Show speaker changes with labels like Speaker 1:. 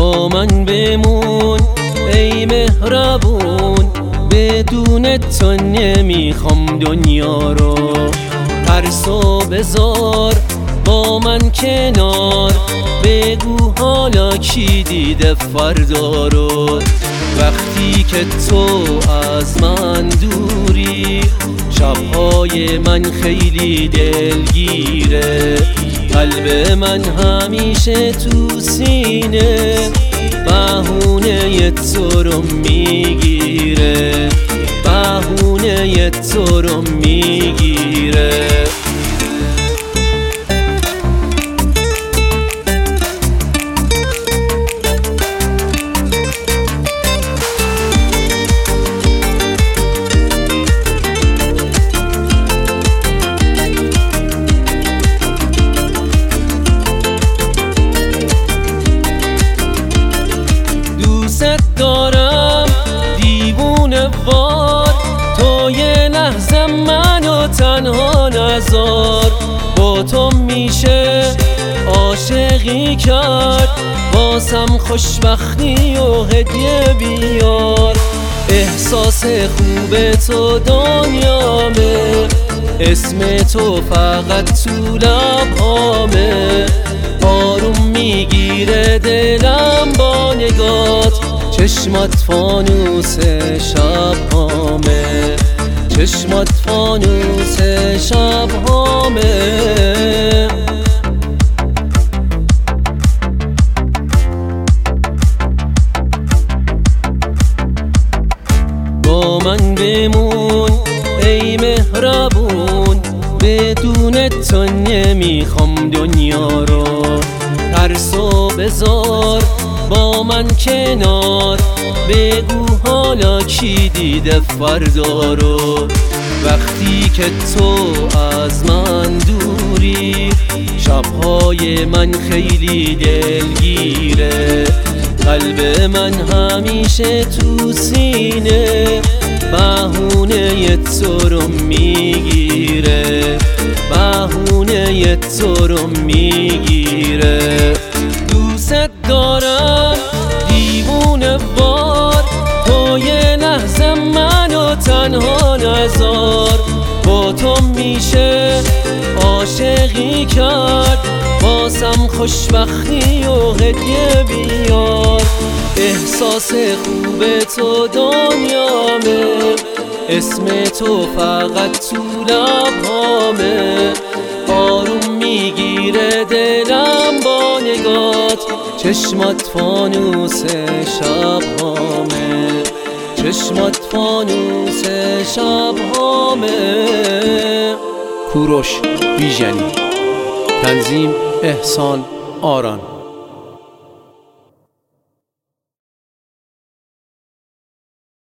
Speaker 1: با من بمون ای مهربون، بدون تو نمیخوام دنیا رو. ترسو بذار با من کنار، بگو حالا کی دیده فردا رو. وقتی که تو از من دوری، شبهای من خیلی دلگیره. قلب من همیشه تو سینه بهونه تو رو میگیره، بهونه تو رو میگیره. دارم دیوونه وار، تو یه لحظه منو تنها نذار. با تو میشه عاشقی کرد، واسم خوشبختی و هدیه بیار. احساس خوب تو دنیامه، اسم تو فقط تو لبهامه. آروم میگیره دلم با نگات، چشمات فانوس شبهامه، چشمات فانوس شبهامه. با من بمون ای مهربون، بدون تو نمیخوام دنیا رو. ترسو بذار با من کنار، بگو حالا کی دیده فردا رو. وقتی که تو از من دوری، شبهای من خیلی دلگیره. قلب من همیشه تو سینه بهونه تو رو میگیره، بهونه تو رو میگیره. دوست دارم دیوونه وار، تو یه لحظه منو تنها نذار. با تو میشه عاشقی کرد، واسم خوشبختی و هدیه بیار. احساس خوب تو دنیامه، اسم تو فقط تو لبهامه. آروم میگیره دلم با نگات، چشمات فانوس شبهامه، چشمات فانوس شبهامه.
Speaker 2: کوروش ویژنی، تنظیم احسان آران.